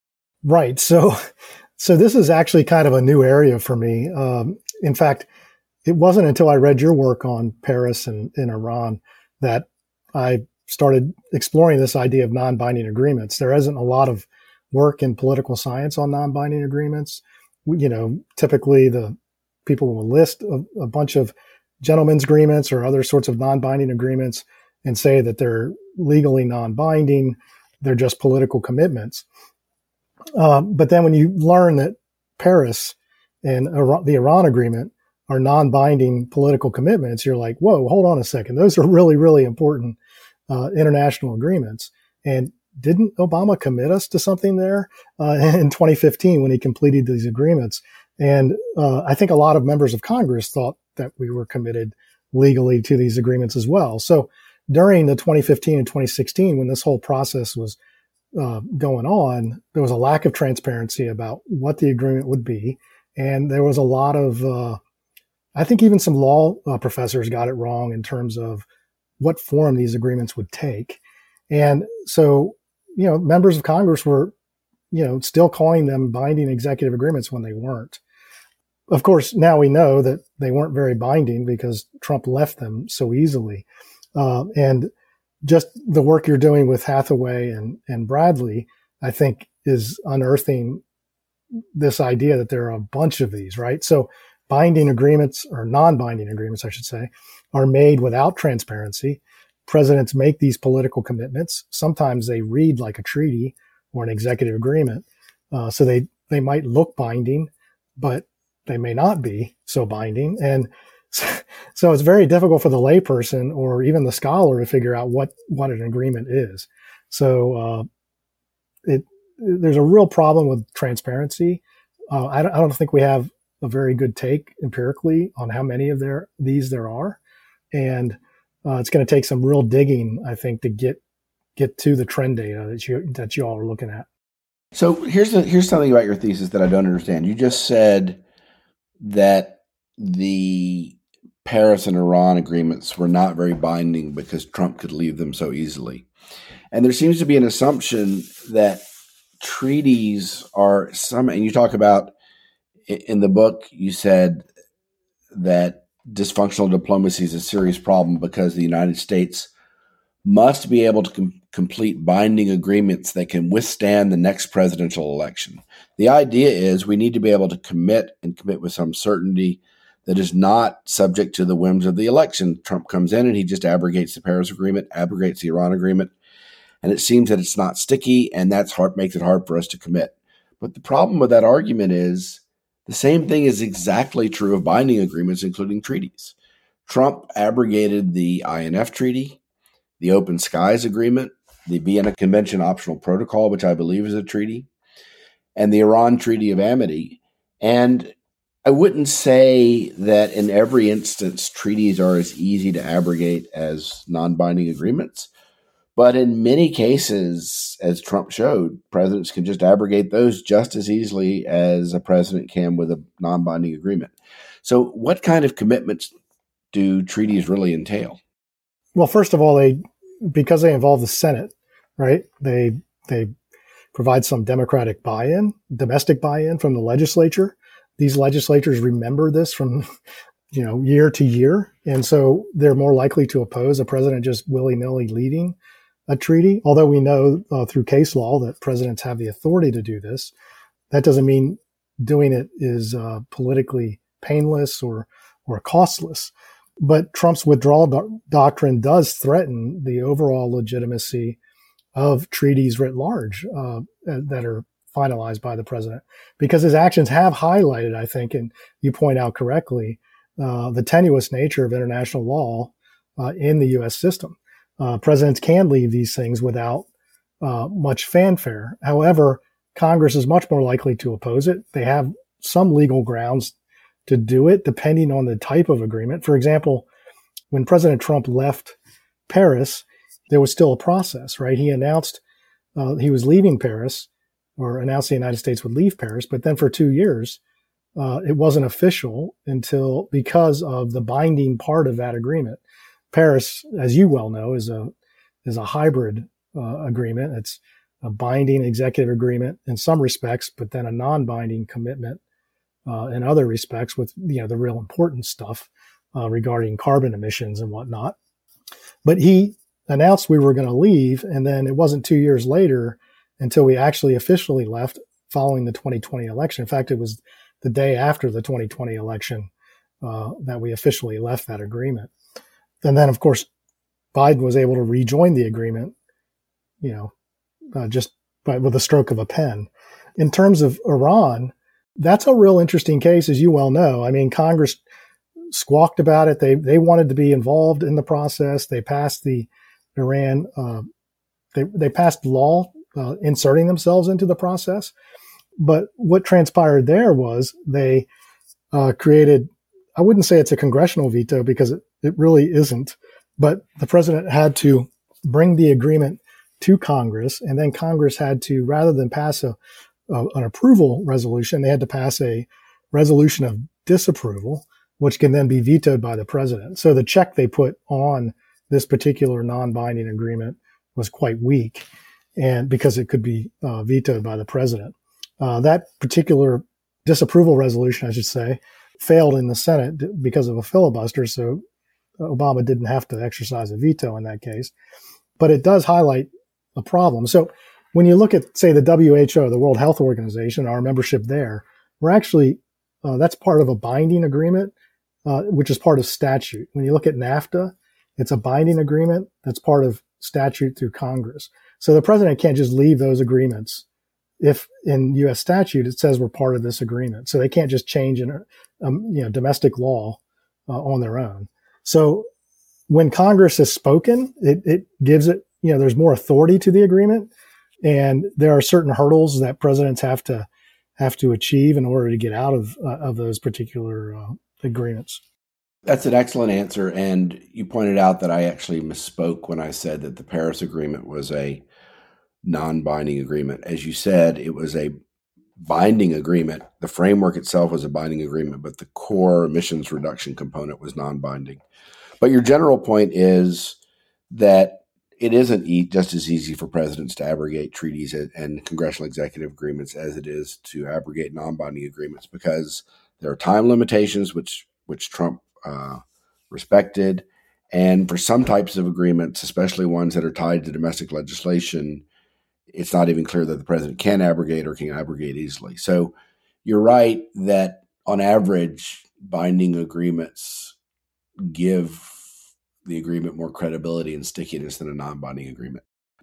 Right. So, so this is actually kind of a new area for me. Um, in fact, it wasn't until I read your work on Paris and, and Iran that I started exploring this idea of non-binding agreements. There isn't a lot of work in political science on non-binding agreements. You know, typically the people will list a, a bunch of gentlemen's agreements or other sorts of non-binding agreements and say that they're legally non-binding. They're just political commitments. Um, but then when you learn that Paris and Iran, the Iran agreement are non-binding political commitments, you're like, whoa, hold on a second. Those are really, really important uh, international agreements. And didn't Obama commit us to something there uh, in twenty fifteen when he completed these agreements? And uh, I think a lot of members of Congress thought that we were committed legally to these agreements as well. So during the twenty fifteen and twenty sixteen, when this whole process was uh, going on, there was a lack of transparency about what the agreement would be. And there was a lot of, uh, I think even some law uh, professors got it wrong in terms of what form these agreements would take. And so, you know, members of Congress were, you know, still calling them binding executive agreements when they weren't. Of course, now we know that they weren't very binding because Trump left them so easily. Uh, and just the work you're doing with Hathaway and, and Bradley, I think, is unearthing this idea that there are a bunch of these, right? So binding agreements, or non-binding agreements, I should say, are made without transparency. Presidents make these political commitments. Sometimes they read like a treaty or an executive agreement. Uh, so they, they might look binding, but they may not be so binding. And so it's very difficult for the layperson or even the scholar to figure out what, what an agreement is. So uh, it there's a real problem with transparency. Uh, I, don't, I don't think we have a very good take empirically on how many of there these there are. And uh, it's going to take some real digging, I think, to get get to the trend data that you that you all are looking at. So here's the, here's something about your thesis that I don't understand. You just said that the Paris and Iran agreements were not very binding because Trump could leave them so easily. And there seems to be an assumption that treaties are some, and you talk about in the book, you said that dysfunctional diplomacy is a serious problem because the United States must be able to com- complete binding agreements that can withstand the next presidential election. The idea is we need to be able to commit and commit with some certainty that is not subject to the whims of the election. Trump comes in and he just abrogates the Paris Agreement, abrogates the Iran Agreement, and it seems that it's not sticky, and that's hard, makes it hard for us to commit. But the problem with that argument is the same thing is exactly true of binding agreements, including treaties. Trump abrogated the I N F Treaty, the Open Skies Agreement, the Vienna Convention Optional Protocol, which I believe is a treaty, and the Iran Treaty of Amity. And I wouldn't say that in every instance treaties are as easy to abrogate as non-binding agreements. But in many cases, as Trump showed, presidents can just abrogate those just as easily as a president can with a non-binding agreement. So what kind of commitments do treaties really entail? Well, first of all, they because they involve the Senate, right? They they provide some democratic buy-in, domestic buy-in from the legislature. These legislatures remember this from, you know, year to year, and so they're more likely to oppose a president just willy-nilly leading a treaty. Although we know uh, through case law that presidents have the authority to do this, that doesn't mean doing it is uh, politically painless or or costless. But Trump's withdrawal do- doctrine does threaten the overall legitimacy of treaties writ large uh, that are finalized by the president, because his actions have highlighted, I think, and you point out correctly, uh, the tenuous nature of international law uh, in the U S system. Uh, presidents can leave these things without uh, much fanfare. However, Congress is much more likely to oppose it. They have some legal grounds to do it, depending on the type of agreement. For example, when President Trump left Paris, there was still a process, right? He announced uh, he was leaving Paris, or announced the United States would leave Paris, but then for two years, uh, it wasn't official until because of the binding part of that agreement. Paris, as you well know, is a is a hybrid uh, agreement. It's a binding executive agreement in some respects, but then a non-binding commitment uh, in other respects, with you know the real important stuff uh, regarding carbon emissions and whatnot. But he announced we were going to leave, and then it wasn't two years later until we actually officially left following the twenty twenty election. In fact, it was the day after the twenty twenty election uh, that we officially left that agreement. And then, of course, Biden was able to rejoin the agreement, you know, uh, just by, with a stroke of a pen. In terms of Iran, that's a real interesting case, as you well know. I mean, Congress squawked about it. They they wanted to be involved in the process. They passed the Iran, uh, they they passed law uh, inserting themselves into the process. But what transpired there was they uh, created, I wouldn't say it's a congressional veto because it, it really isn't, but the president had to bring the agreement to Congress, and then Congress had to, rather than pass a, a an approval resolution, they had to pass a resolution of disapproval, which can then be vetoed by the president. So the check they put on this particular non-binding agreement was quite weak, and because it could be uh, vetoed by the president. Uh, that particular disapproval resolution, I should say, failed in the Senate because of a filibuster, so Obama didn't have to exercise a veto in that case. But it does highlight a problem. So when you look at, say, the W H O, the World Health Organization, our membership there, we're actually, uh, that's part of a binding agreement, uh, which is part of statute. When you look at NAFTA, it's a binding agreement that's part of statute through Congress. So the president can't just leave those agreements if in U S statute it says we're part of this agreement. So they can't just change in, um, you know, domestic law uh, on their own. So when Congress has spoken, it, it gives it, you know, there's more authority to the agreement, and there are certain hurdles that presidents have to have to achieve in order to get out of uh, of those particular uh, agreements. That's an excellent answer. And you pointed out that I actually misspoke when I said that the Paris Agreement was a non-binding agreement. As you said, it was a binding agreement. The framework itself was a binding agreement, but the core emissions reduction component was non-binding. But your general point is that it isn't e- just as easy for presidents to abrogate treaties and, and congressional executive agreements as it is to abrogate non-binding agreements, because there are time limitations, which which Trump uh, respected. And for some types of agreements, especially ones that are tied to domestic legislation, it's not even clear that the president can abrogate or can abrogate easily. So you're right that on average, binding agreements give the agreement more credibility and stickiness than a non-binding agreement.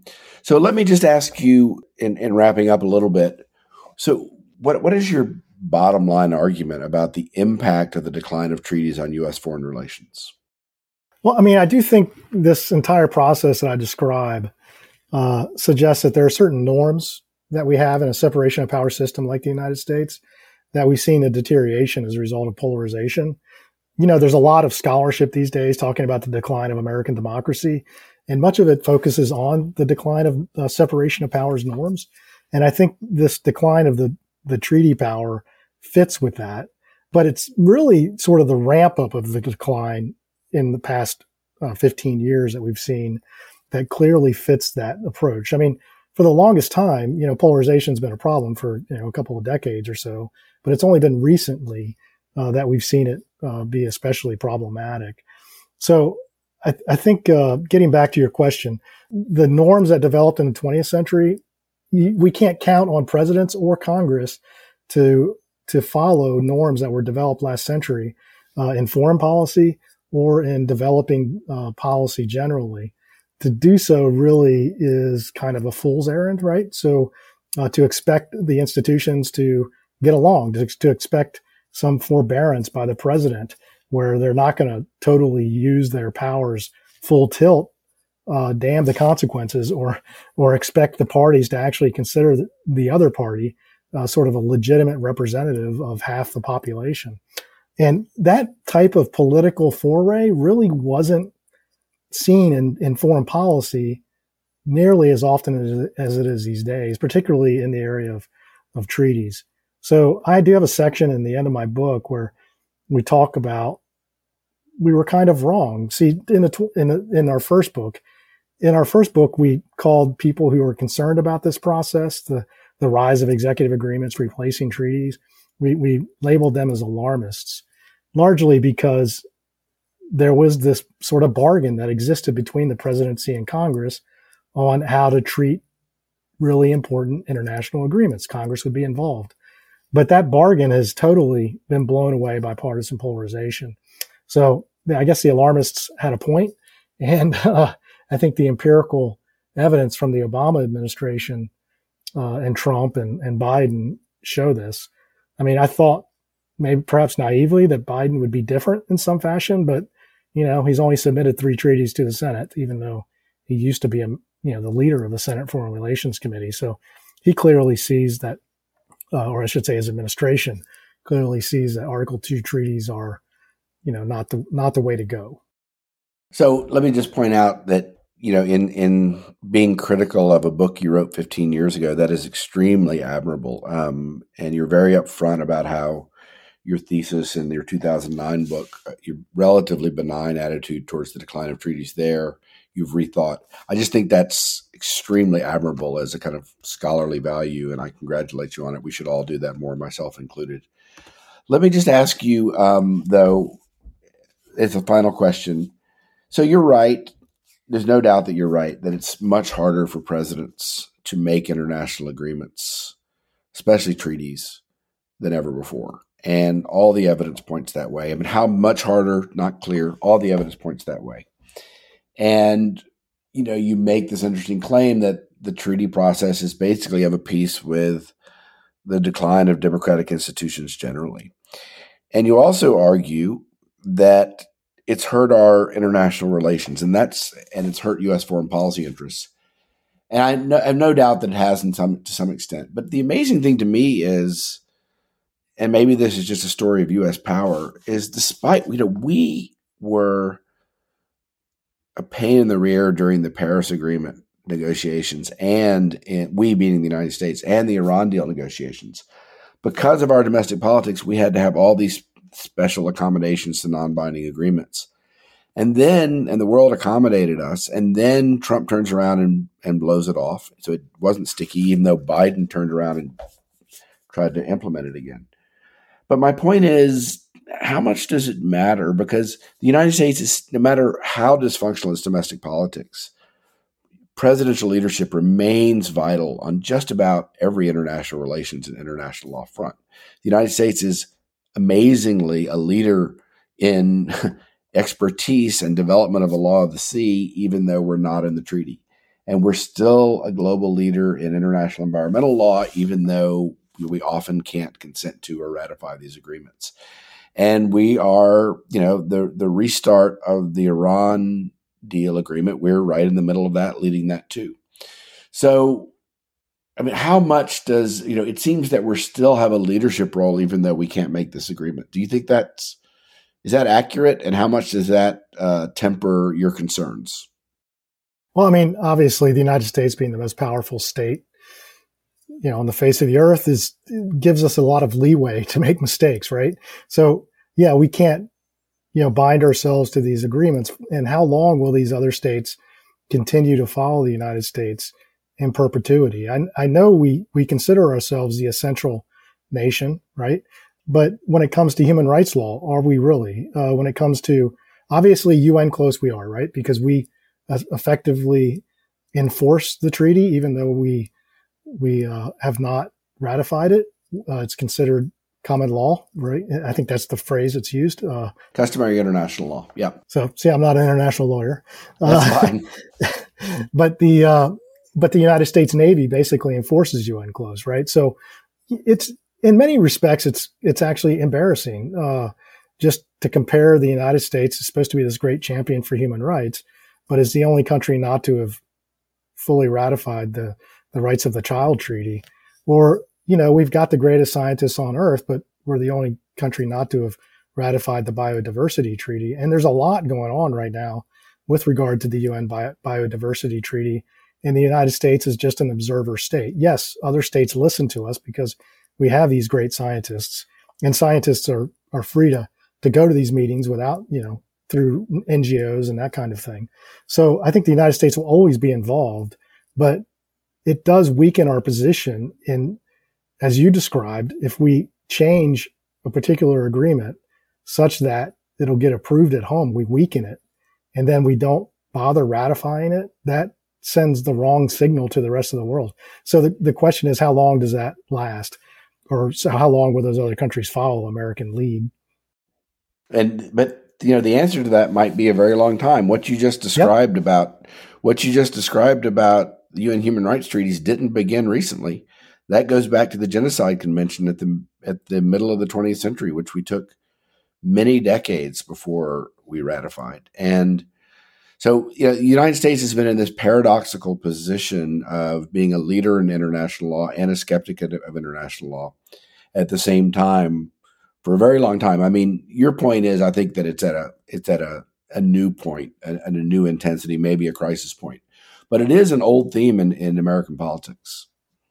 So let me just ask you, in, in wrapping up a little bit, so what what is your bottom line argument about the impact of the decline of treaties on U S foreign relations? Well, I mean, I do think this entire process that I describe uh, suggests that there are certain norms that we have in a separation of power system like the United States that we've seen a deterioration as a result of polarization. You know, there's a lot of scholarship these days talking about the decline of American democracy, and much of it focuses on the decline of uh, separation of powers norms. And I think this decline of the, the treaty power fits with that, but it's really sort of the ramp up of the decline in the past uh, fifteen years that we've seen that clearly fits that approach. I mean, for the longest time, you know, polarization has been a problem for, you know, a couple of decades or so, but it's only been recently uh, that we've seen it uh, be especially problematic. So I, I think uh, getting back to your question, the norms that developed in the twentieth century, we can't count on presidents or Congress to to follow norms that were developed last century uh, in foreign policy or in developing uh, policy generally. To do so really is kind of a fool's errand, right? So uh, to expect the institutions to get along, to, to expect some forbearance by the president where they're not going to totally use their powers full tilt, uh, damn the consequences, or or expect the parties to actually consider the, the other party uh, sort of a legitimate representative of half the population. And that type of political foray really wasn't seen in, in foreign policy nearly as often as, as it is these days, particularly in the area of, of treaties. So I do have a section in the end of my book where we talk about we were kind of wrong. See, in the, in the, in our first book, in our first book, we called people who were concerned about this process, the, the rise of executive agreements replacing treaties, we, we labeled them as alarmists, largely because there was this sort of bargain that existed between the presidency and Congress on how to treat really important international agreements. Congress would be involved. But that bargain has totally been blown away by partisan polarization. So I guess the alarmists had a point, and uh, I think the empirical evidence from the Obama administration uh, and Trump and, and Biden show this. I mean, I thought maybe perhaps naively that Biden would be different in some fashion, but you know, he's only submitted three treaties to the Senate, even though he used to be a, you know, the leader of the Senate Foreign Relations Committee. So he clearly sees that, uh, or I should say his administration clearly sees that Article two treaties are, you know, not the, not the way to go. So let me just point out that, you know, in, in being critical of a book you wrote fifteen years ago, that is extremely admirable. Um, and you're very upfront about how your thesis in your two thousand nine book, your relatively benign attitude towards the decline of treaties there, you've rethought. I just think that's extremely admirable as a kind of scholarly value, and I congratulate you on it. We should all do that more, myself included. Let me just ask you, um, though, it's a final question. So you're right. There's no doubt that you're right, that it's much harder for presidents to make international agreements, especially treaties, than ever before. And all the evidence points that way. I mean, how much harder, not clear. All the evidence points that way. And, you know, you make this interesting claim that the treaty process is basically of a piece with the decline of democratic institutions generally. And you also argue that it's hurt our international relations, and that's and it's hurt U S foreign policy interests. And I, no, I have no doubt that it has in some to some extent. But the amazing thing to me is, and maybe this is just a story of U S power, is despite, you know, we were a pain in the rear during the Paris Agreement negotiations, and in, we being the United States, and the Iran deal negotiations. Because of our domestic politics, we had to have all these special accommodations to non-binding agreements. And then, and the world accommodated us, and then Trump turns around and, and blows it off. So it wasn't sticky, even though Biden turned around and tried to implement it again. But my point is, how much does it matter? Because the United States is, no matter how dysfunctional its domestic politics, presidential leadership remains vital on just about every international relations and international law front. The United States is amazingly a leader in expertise and development of the law of the sea, even though we're not in the treaty. And we're still a global leader in international environmental law, even though we often can't consent to or ratify these agreements. And we are, you know, the, the restart of the Iran deal agreement, we're right in the middle of that, leading that too. So, I mean, how much does, you know, it seems that we still have a leadership role, even though we can't make this agreement. Do you think that's, is that accurate? And how much does that uh, temper your concerns? Well, I mean, obviously the United States being the most powerful state, you know, on the face of the earth is gives us a lot of leeway to make mistakes, right? So yeah, we can't, you know, bind ourselves to these agreements. And how long will these other states continue to follow the United States in perpetuity? I, I know we, we consider ourselves the essential nation, right? But when it comes to human rights law, are we really? Uh, when it comes to, obviously U N close we are, right? Because we uh, effectively enforce the treaty, even though we, we uh, have not ratified it. Uh, it's considered common law, right? I think that's the phrase that's used. Uh, Customary international law. Yeah. So, see, I'm not an international lawyer. That's uh, fine. but the uh, but the United States Navy basically enforces U N close, right? So, it's in many respects, it's it's actually embarrassing uh, just to compare the United States. It's supposed to be this great champion for human rights, but is the only country not to have fully ratified the the Rights of the Child Treaty, or you know, we've got the greatest scientists on earth, but we're the only country not to have ratified the Biodiversity Treaty. And there's a lot going on right now with regard to the U N Bio- Biodiversity Treaty. And the United States is just an observer state. Yes, other states listen to us because we have these great scientists, and scientists are, are free to, to go to these meetings without, you know, through N G Os and that kind of thing. So I think the United States will always be involved, but it does weaken our position in, as you described, if we change a particular agreement such that it'll get approved at home, we weaken it, and then we don't bother ratifying it, that sends the wrong signal to the rest of the world. So the, the question is, how long does that last? Or so how long will those other countries follow American lead? And, but, you know, the answer to that might be a very long time. What you just described yep. about, what you just described about the U N human rights treaties didn't begin recently. That goes back to the Genocide Convention at the at the middle of the twentieth century, which we took many decades before we ratified. And so, you know, the United States has been in this paradoxical position of being a leader in international law and a skeptic of, of international law at the same time for a very long time. I mean, your point is, I think that it's at a it's at a, a new point and a, a new intensity, maybe a crisis point. But it is an old theme in, in American politics.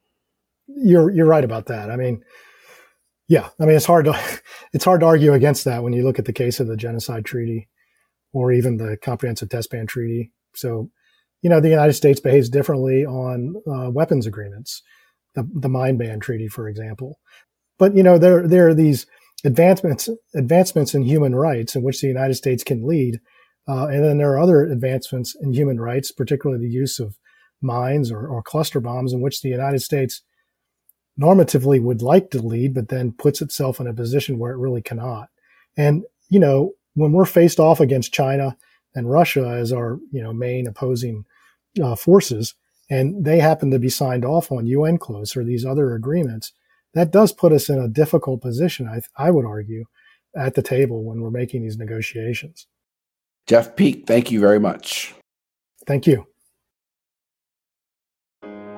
You're you're right about that. I mean, yeah, I mean it's hard to it's hard to argue against that when you look at the case of the Genocide Treaty or even the Comprehensive Test Ban Treaty. So, you know, the United States behaves differently on uh, weapons agreements, the the Mine Ban Treaty, for example. But you know, there there are these advancements advancements in human rights in which the United States can lead, uh, and then there are other advancements in human rights, particularly the use of mines or, or cluster bombs, in which the United States normatively would like to lead, but then puts itself in a position where it really cannot. And, you know, when we're faced off against China and Russia as our, you know, main opposing uh, forces, and they happen to be signed off on U N close or these other agreements, that does put us in a difficult position, I, I would argue, at the table when we're making these negotiations. Jeff Peek, thank you very much. Thank you.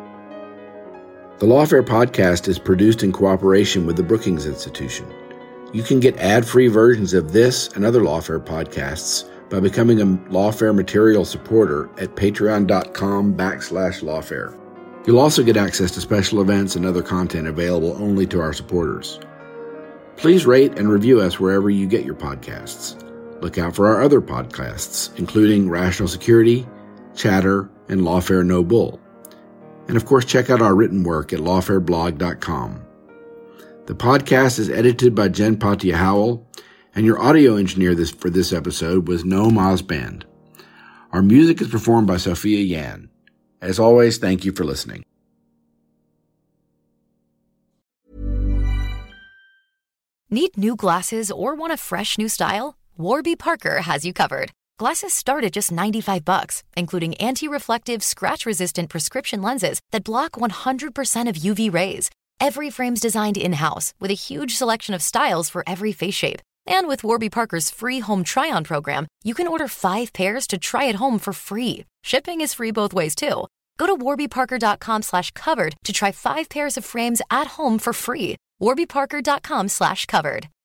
The Lawfare podcast is produced in cooperation with the Brookings Institution. You can get ad-free versions of this and other Lawfare podcasts by becoming a Lawfare Material supporter at patreon.com backslash Lawfare. You'll also get access to special events and other content available only to our supporters. Please rate and review us wherever you get your podcasts. Look out for our other podcasts, including Rational Security, Chatter, and Lawfare No Bull. And of course, check out our written work at lawfare blog dot com. The podcast is edited by Jen Patia Howell, and your audio engineer this, for this episode was Noam Osband. Our music is performed by Sophia Yan. As always, thank you for listening. Need new glasses or want a fresh new style? Warby Parker has you covered. Glasses start at just ninety-five bucks, including anti-reflective, scratch-resistant prescription lenses that block one hundred percent of U V rays. Every frame's designed in-house with a huge selection of styles for every face shape. And with Warby Parker's free home try-on program, you can order five pairs to try at home for free. Shipping is free both ways, too. Go to warbyparker.com slash covered to try five pairs of frames at home for free. warbyparker.com slash covered.